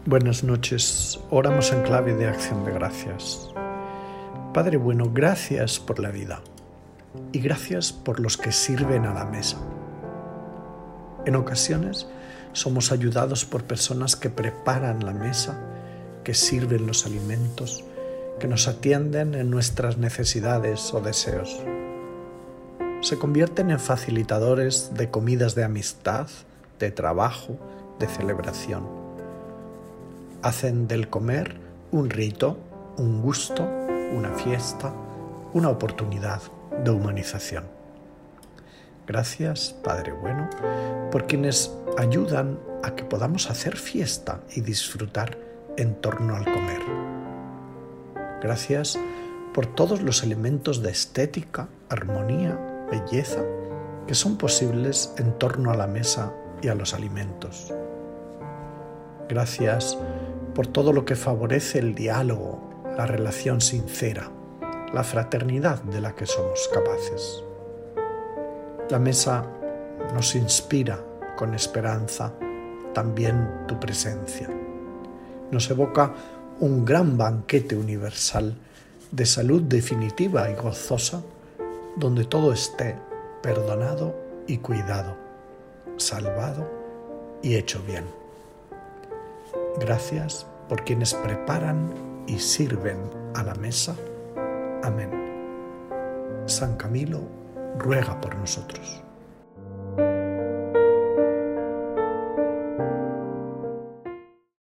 Buenas noches, oramos en clave de acción de gracias. Padre bueno, gracias por la vida y gracias por los que sirven a la mesa. En ocasiones somos ayudados por personas que preparan la mesa, que sirven los alimentos, que nos atienden en nuestras necesidades o deseos. Se convierten en facilitadores de comidas de amistad, de trabajo, de celebración. Hacen del comer un rito, un gusto, una fiesta, una oportunidad de humanización. Gracias, Padre bueno, por quienes ayudan a que podamos hacer fiesta y disfrutar en torno al comer. Gracias por todos los elementos de estética, armonía, belleza que son posibles en torno a la mesa y a los alimentos. Gracias por todo lo que favorece el diálogo, la relación sincera, la fraternidad de la que somos capaces. La mesa nos inspira con esperanza también tu presencia. Nos evoca un gran banquete universal de salud definitiva y gozosa, donde todo esté perdonado y cuidado, salvado y hecho bien. Gracias por quienes preparan y sirven a la mesa. Amén. San Camilo ruega por nosotros.